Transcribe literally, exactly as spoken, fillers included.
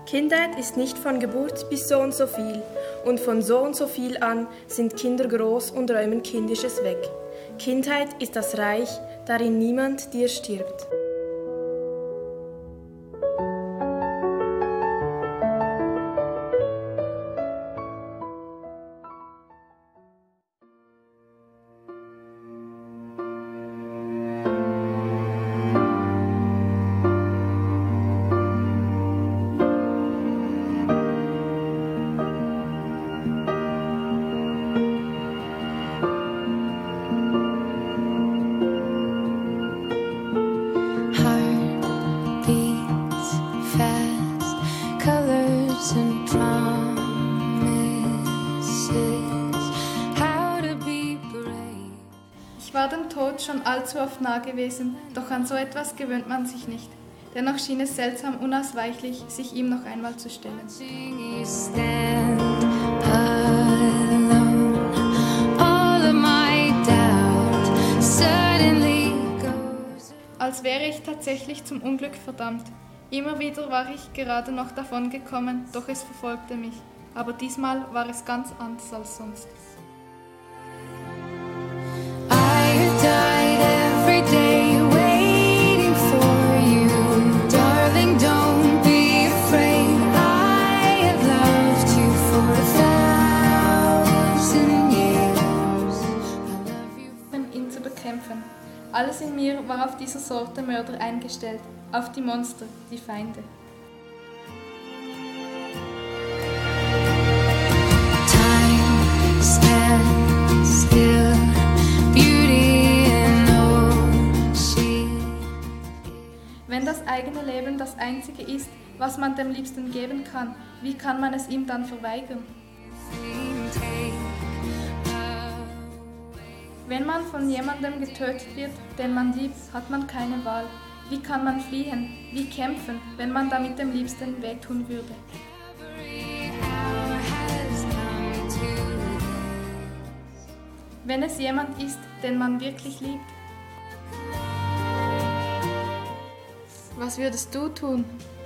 Kindheit ist nicht von Geburt bis so und so viel und von so und so viel an sind Kinder groß und räumen Kindisches weg. Kindheit ist das Reich, darin niemand dir stirbt. Ich war dem Tod schon allzu oft nah gewesen, doch an so etwas gewöhnt man sich nicht. Dennoch schien es seltsam unausweichlich, sich ihm noch einmal zu stellen. Als wäre ich tatsächlich zum Unglück verdammt. Immer wieder war ich gerade noch davon gekommen, doch es verfolgte mich. Aber diesmal war es ganz anders als sonst. Ihn zu bekämpfen. Alles in mir war auf diese Sorte Mörder eingestellt, auf die Monster, die Feinde. Time stands still, beauty and all she. Wenn das eigene Leben das Einzige ist, was man dem Liebsten geben kann, wie kann man es ihm dann verweigern? Wenn man von jemandem getötet wird, den man liebt, hat man keine Wahl. Wie kann man fliehen? Wie kämpfen, wenn man damit dem Liebsten wehtun würde? Wenn es jemand ist, den man wirklich liebt. Was würdest du tun?